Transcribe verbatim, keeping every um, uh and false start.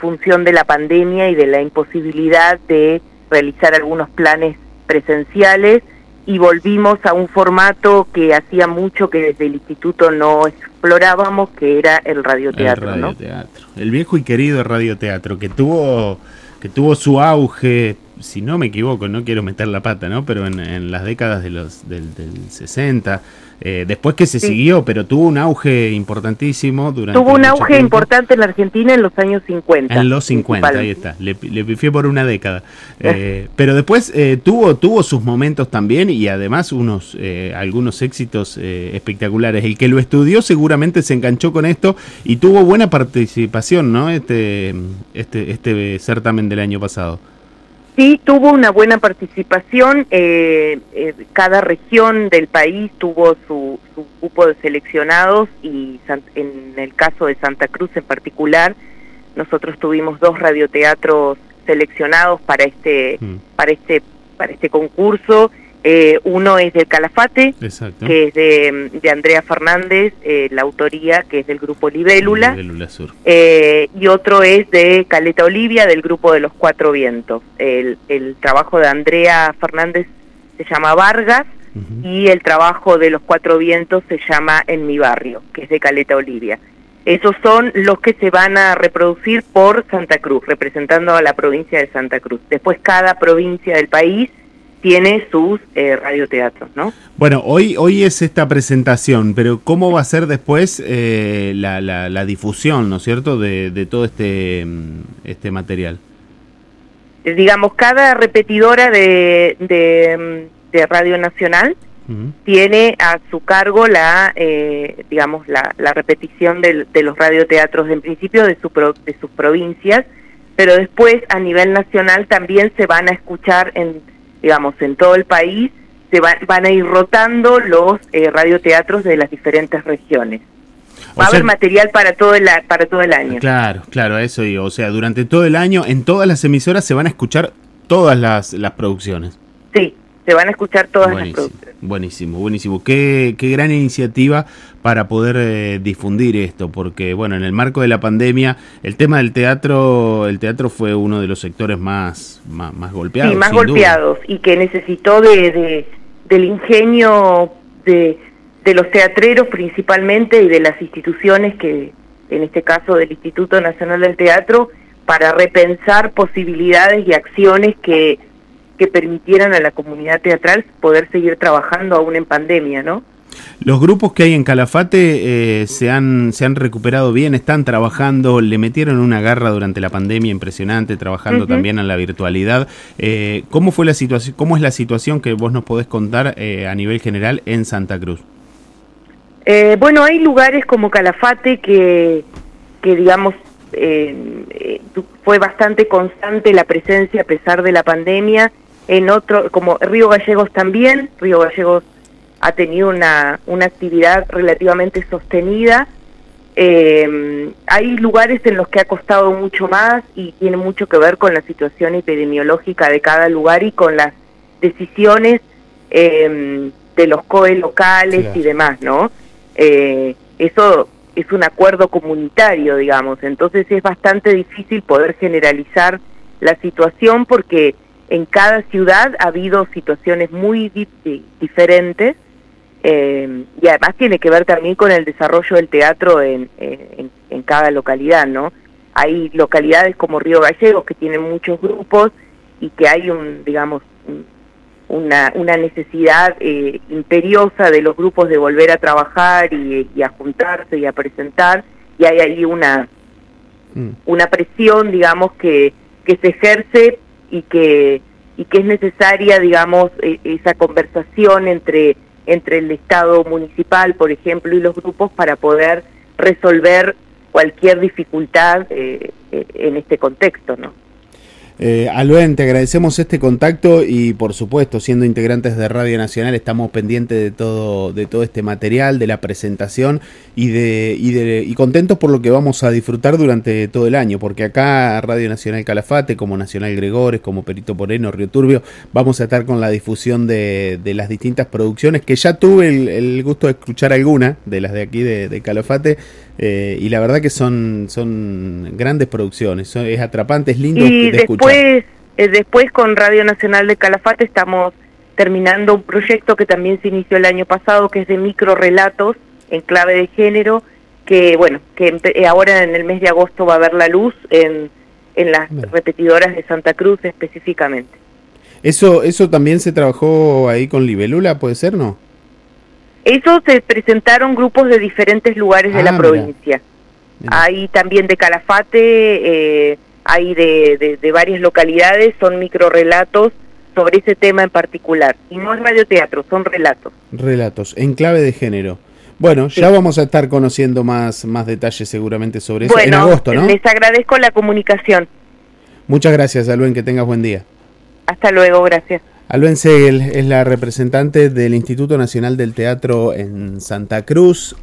función de la pandemia y de la imposibilidad de realizar algunos planes presenciales, y volvimos a un formato que hacía mucho que desde el instituto no explorábamos, que era el radioteatro, el radioteatro, ¿no? El viejo y querido radioteatro, que tuvo que tuvo su auge, si no me equivoco, no quiero meter la pata, ¿no? Pero en, en las décadas de los del, del sesenta, eh, después que se sí. siguió, pero tuvo un auge importantísimo durante Tuvo un auge tiempo. importante en la Argentina en los años cincuenta. En los cincuenta, ahí está, le, le pifié por una década. Eh, pero después eh, tuvo tuvo sus momentos también, y además unos eh, algunos éxitos eh, espectaculares. El que lo estudió seguramente se enganchó con esto y tuvo buena participación, ¿no? Este este este certamen del año pasado. Sí, tuvo una buena participación. Eh, eh, cada región del país tuvo su, su grupo de seleccionados, y san, en el caso de Santa Cruz en particular, nosotros tuvimos dos radioteatros seleccionados para este mm. para este para este concurso. Eh, uno es del Calafate, Exacto. que es de, de Andrea Fernández, eh, la autoría, que es del grupo Libélula, Libélula Sur. Eh, y otro es de Caleta Olivia, del grupo de Los Cuatro Vientos. El, el trabajo de Andrea Fernández se llama Vargas, uh-huh. y el trabajo de Los Cuatro Vientos se llama En mi barrio, que es de Caleta Olivia. Esos son los que se van a reproducir por Santa Cruz, representando a la provincia de Santa Cruz. Después cada provincia del país tiene sus eh, radioteatros, ¿no? Bueno, hoy hoy es esta presentación, pero ¿cómo va a ser después eh, la, la, la difusión, ¿no es cierto?, de, de todo este, este material. Eh, digamos, cada repetidora de, de, de Radio Nacional uh-huh. tiene a su cargo la, eh, digamos, la, la repetición de, de los radioteatros, en principio de, su pro, de sus provincias, pero después a nivel nacional también se van a escuchar en digamos, en todo el país, se va, van a ir rotando los eh, radioteatros de las diferentes regiones. Va a haber material para todo el para todo el año. Claro, claro, eso digo. O sea, durante todo el año, en todas las emisoras se van a escuchar todas las, las producciones. Sí, se van a escuchar todas buenísimo, las producciones. Buenísimo, buenísimo. Qué, qué gran iniciativa para poder eh, difundir esto, porque bueno, en el marco de la pandemia, el tema del teatro, el teatro fue uno de los sectores más, más, más golpeados. Sí, más golpeados, duda. Y que necesitó de, de del ingenio de, de los teatreros principalmente, y de las instituciones, que en este caso del Instituto Nacional del Teatro, para repensar posibilidades y acciones que que permitieran a la comunidad teatral poder seguir trabajando aún en pandemia, ¿no? Los grupos que hay en Calafate eh, se han se han recuperado bien, están trabajando, le metieron una garra durante la pandemia impresionante, trabajando uh-huh. también en la virtualidad. Eh, ¿Cómo fue la situación? ¿Cómo es la situación que vos nos podés contar eh, a nivel general en Santa Cruz? Eh, bueno, hay lugares como Calafate que, que digamos, eh, eh, fue bastante constante la presencia a pesar de la pandemia. En otro, como Río Gallegos también, Río Gallegos ha tenido una, una actividad relativamente sostenida. Eh, hay lugares en los que ha costado mucho más, y tiene mucho que ver con la situación epidemiológica de cada lugar y con las decisiones eh, de los C O E locales, claro. y demás, ¿no? Eh, eso es un acuerdo comunitario, digamos, entonces es bastante difícil poder generalizar la situación, porque en cada ciudad ha habido situaciones muy di- diferentes, eh, y además tiene que ver también con el desarrollo del teatro en, en, en cada localidad, ¿no? Hay localidades como Río Gallegos que tienen muchos grupos, y que hay un, digamos, un, una, una necesidad eh, imperiosa de los grupos de volver a trabajar y, y a juntarse y a presentar, y hay ahí una, mm. una presión, digamos, que, que se ejerce, y que y que es necesaria, digamos, eh, esa conversación entre entre el Estado municipal, por ejemplo, y los grupos, para poder resolver cualquier dificultad eh, eh, en este contexto, ¿no? Eh, Aluen, te agradecemos este contacto, y por supuesto, siendo integrantes de Radio Nacional, estamos pendientes de todo de todo este material, de la presentación, y de y de y contentos por lo que vamos a disfrutar durante todo el año, porque acá Radio Nacional Calafate, como Nacional Gregores, como Perito Moreno, Río Turbio, vamos a estar con la difusión de, de las distintas producciones, que ya tuve el, el gusto de escuchar alguna de las de aquí de, de Calafate, Eh, y la verdad que son, son grandes producciones, son, es atrapante, es lindo y de después, escuchar. Eh, después con Radio Nacional de Calafate estamos terminando un proyecto que también se inició el año pasado, que es de microrelatos en clave de género, que bueno, que ahora en el mes de agosto va a ver la luz en, en las bueno. repetidoras de Santa Cruz específicamente. Eso, eso también se trabajó ahí con Libélula, ¿puede ser, no? Eso se presentaron grupos de diferentes lugares ah, de la mira. provincia. Mira. Hay también de Calafate, eh, hay de, de, de varias localidades, son microrelatos sobre ese tema en particular. Y no es radioteatro, son relatos. Relatos, en clave de género. Bueno, sí. ya vamos a estar conociendo más, más detalles seguramente sobre eso. Bueno, en agosto, ¿no? Les agradezco la comunicación. Muchas gracias, Aluen, que tengas buen día. Hasta luego, gracias. Aluen Segel es la representante del Instituto Nacional del Teatro en Santa Cruz.